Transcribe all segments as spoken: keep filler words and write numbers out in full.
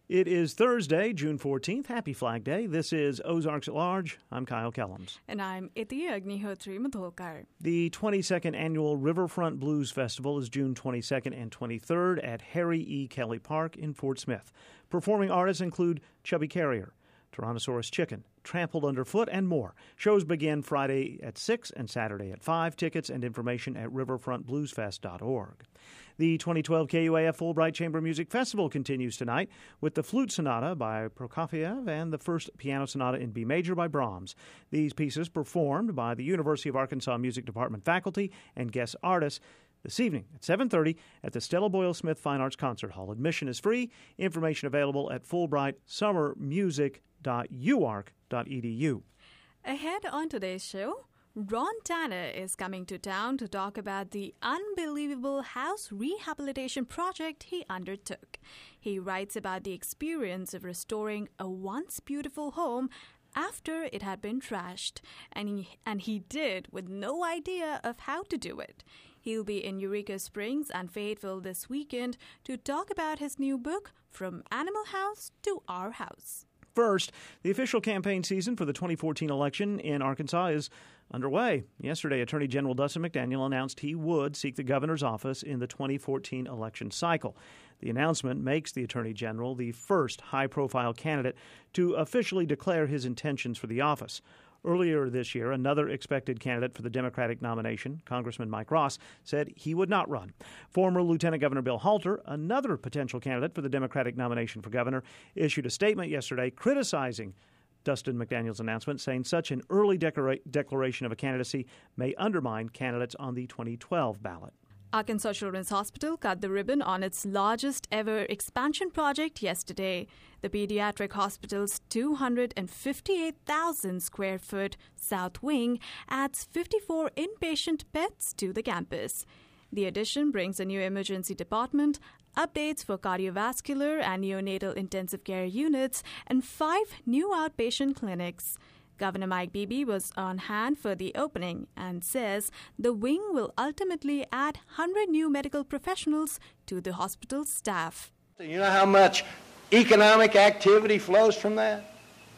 It is Thursday, June fourteenth. Happy Flag Day. This is Ozarks at Large. I'm Kyle Kellums. And I'm Iti Agnihotri Madholkar. The twenty-second Annual Riverfront Blues Festival is June twenty-second and twenty-third at Harry E. Kelly Park in Fort Smith. Performing artists include Chubby Carrier, Tyrannosaurus Chicken, Trampled Underfoot, and more. Shows begin Friday at six and Saturday at five. Tickets and information at riverfront blues fest dot org. The twenty twelve K U A F Fulbright Chamber Music Festival continues tonight with the Flute Sonata by Prokofiev and the First Piano Sonata in B Major by Brahms. These pieces performed by the University of Arkansas Music Department faculty and guest artists this evening at seven thirty at the Stella Boyle Smith Fine Arts Concert Hall. Admission is free. Information available at fulbright summer music dot u ark dot e d u. Ahead on today's show, Ron Tanner is coming to town to talk about the unbelievable house rehabilitation project he undertook. He writes about the experience of restoring a once beautiful home after it had been trashed, and he, and he did with no idea of how to do it. He'll be in Eureka Springs and Fayetteville this weekend to talk about his new book, From Animal House to Our House. First, the official campaign season for the twenty fourteen election in Arkansas is underway. Yesterday, Attorney General Dustin McDaniel announced he would seek the governor's office in the twenty fourteen election cycle. The announcement makes the Attorney General the first high-profile candidate to officially declare his intentions for the office. Earlier this year, another expected candidate for the Democratic nomination, Congressman Mike Ross, said he would not run. Former Lieutenant Governor Bill Halter, another potential candidate for the Democratic nomination for governor, issued a statement yesterday criticizing Dustin McDaniel's announcement, saying such an early declara- declaration of a candidacy may undermine candidates on the twenty twelve ballot. Arkansas Children's Hospital cut the ribbon on its largest ever expansion project yesterday. The pediatric hospital's two hundred fifty-eight thousand square foot south wing adds fifty-four inpatient beds to the campus. The addition brings a new emergency department, updates for cardiovascular and neonatal intensive care units, and five new outpatient clinics. Governor Mike Beebe was on hand for the opening and says the wing will ultimately add one hundred new medical professionals to the hospital's staff. You know how much economic activity flows from that?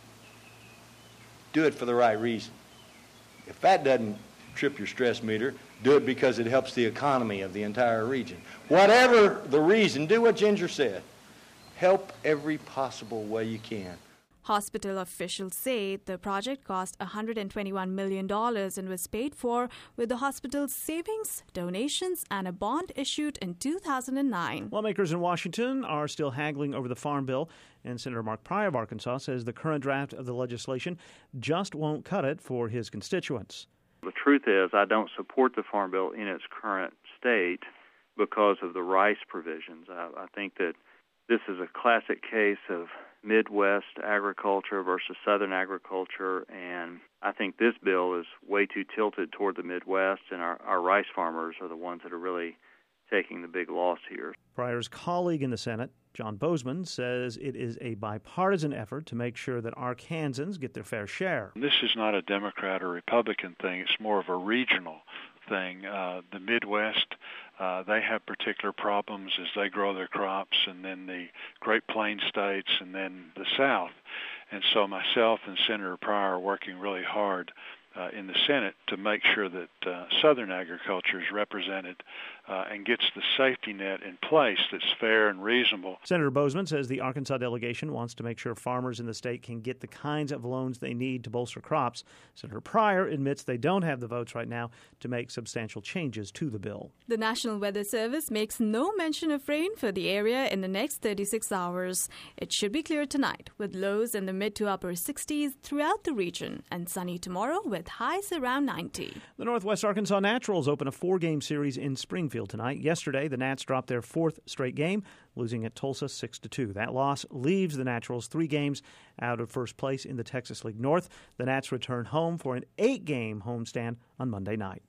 Do it for the right reason. If that doesn't trip your stress meter, do it because it helps the economy of the entire region. Whatever the reason, do what Ginger said. Help every possible way you can. Hospital officials say the project cost one hundred twenty-one million dollars and was paid for with the hospital's savings, donations, and a bond issued in two thousand nine. Lawmakers in Washington are still haggling over the Farm Bill, and Senator Mark Pryor of Arkansas says the current draft of the legislation just won't cut it for his constituents. The truth is, I don't support the Farm Bill in its current state because of the rice provisions. I, I think that this is a classic case of Midwest agriculture versus Southern agriculture, and I think this bill is way too tilted toward the Midwest, and our, our rice farmers are the ones that are really taking the big loss here. Pryor's colleague in the Senate, John Bozeman, says it is a bipartisan effort to make sure that Arkansans get their fair share. This is not a Democrat or Republican thing. It's more of a regional thing. Uh, the Midwest, uh, they have particular problems as they grow their crops, and then the Great Plains states, and then the South. And so myself and Senator Pryor are working really hard uh, in the Senate to make sure that uh, Southern agriculture is represented uh, and gets the safety net in place that's fair and reasonable. Senator Bozeman says the Arkansas delegation wants to make sure farmers in the state can get the kinds of loans they need to bolster crops. Senator Pryor admits they don't have the votes right now to make substantial changes to the bill. The National Weather Service makes no mention of rain for the area in the next thirty-six hours. It should be clear tonight, with lows in the mid to upper sixties throughout the region, and sunny tomorrow with highs around ninety. The Northwest Arkansas Naturals open a four-game series in Springfield tonight. Yesterday, the Nats dropped their fourth straight game, losing at Tulsa six to two. That loss leaves the Naturals three games out of first place in the Texas League North. The Nats return home for an eight-game homestand on Monday night.